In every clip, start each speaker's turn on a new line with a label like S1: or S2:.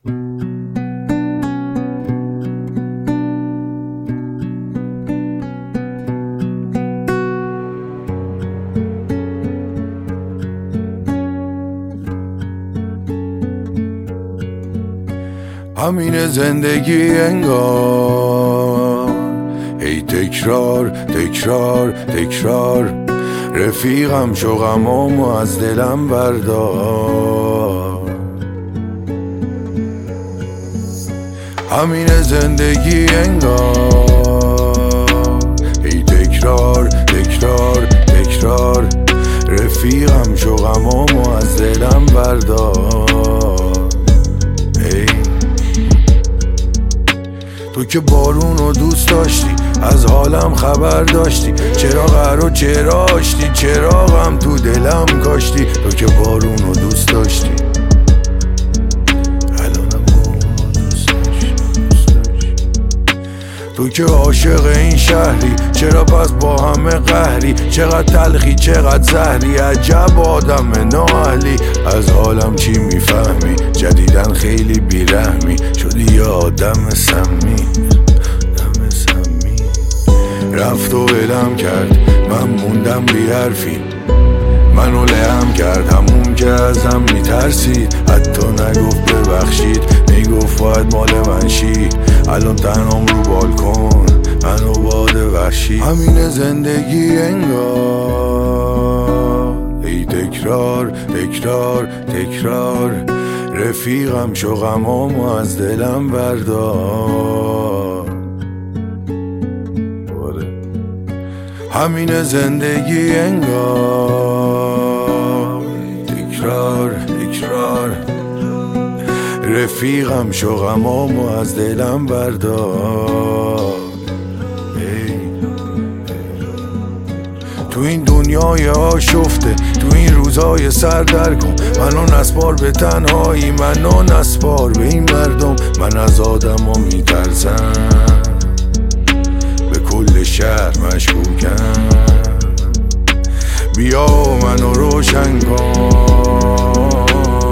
S1: همین زندگی انگار هی تکرار تکرار تکرار، رفیقم شو غمامو از دلم بردار. همین زندگی انگار هی تکرار تکرار تکرار، رفیقم شو غمامو از دلم بردار. تو که بارونو دوست داشتی، از حالم خبر داشتی، چرا قرار چرا آشتی، چراغم تو دلم کاشتی. تو که بارونو دوست داشتی، الانم بارونو دوست داشتی. تو که عاشق این شهری، چرا پس با همه قهری، چقدر تلخی چقدر زهری، عجب آدم نااهلی. از حالم چی میفهمی، جدیدن خیلی بیرحمی شدی یه آدم سمی. رفت و ولم کرد، من موندم بی حرفی، منو لهم کرد همون که ازم میترسید. حتی نگفت ببخشید، میگفت باید مال من شی. الان تنهام رو بالکن، منو باد وحشی. همین زندگی انگار ای تکرار تکرار تکرار، رفیقم شو غمامو از دلم بردار. همین زندگی انگار تکرار تکرار، رفیقم شو غمامو از دلم بردار. تو این دنیای آشفته، تو این روزای سردر کن، منو نسپار به تنهایی، منو نسپار به این مردم. من از آدم ها میترسم، به کل شهر مشکوکم. بیا منو روشن کن،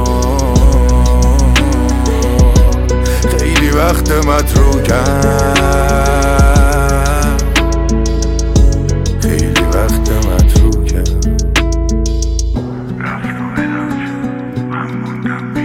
S1: خیلی وقت متروکم، خیلی وقت متروکم. رفت و ولم شد، من موندم